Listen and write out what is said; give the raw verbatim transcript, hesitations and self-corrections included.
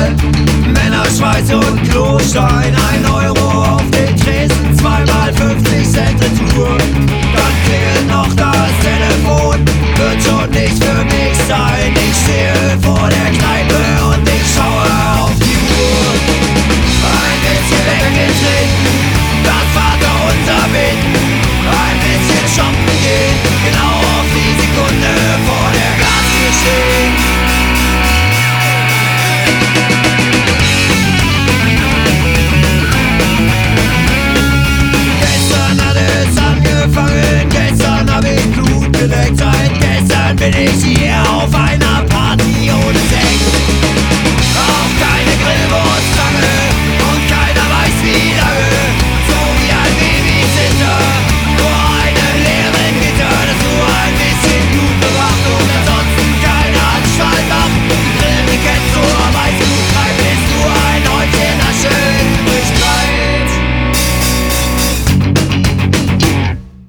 Männerschweiß und Klostein, ein Euro auf den Tresen, zweimal fünfzig Cent Retour. Dann klingelt noch das Telefon, wird schon nicht für mich sein.